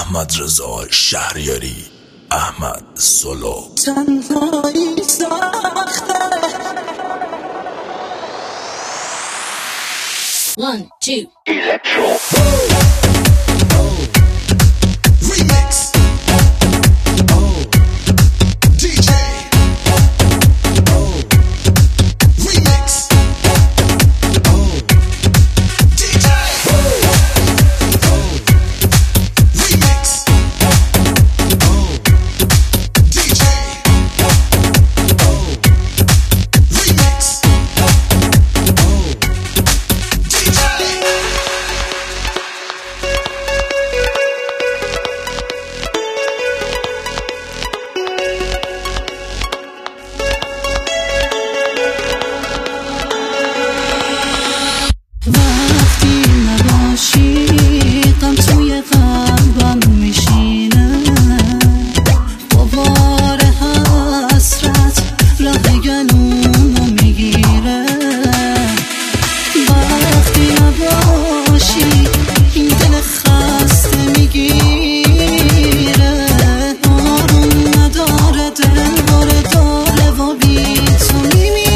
احمد رضا شهریاری، احمد سولو. تنهایی سخته. 1 2 Electro Remix. DJ. Remix. DJ. Remix. DJ. Remix. وقتی نباشی غم توی قلبم میشینه، غبار حسرت راه گلومو میگیره. وقتی نباشی این دل خسته میگیره، آروم نداره دل باره داره و بی تو میمیره.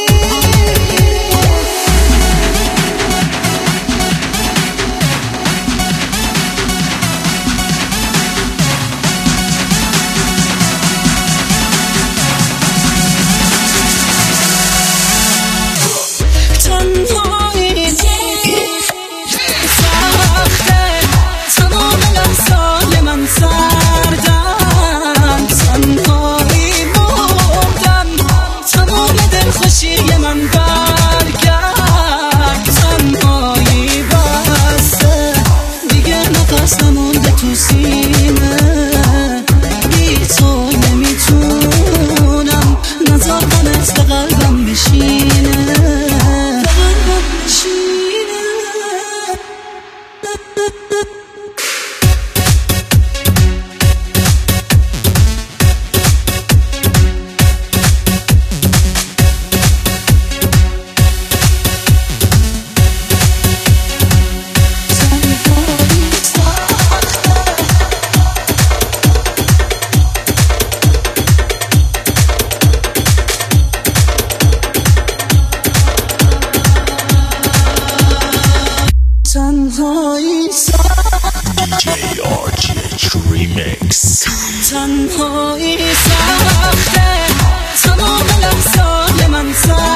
DJ RGH Remix. تنهایی سخته، تمام لحظات من سخته.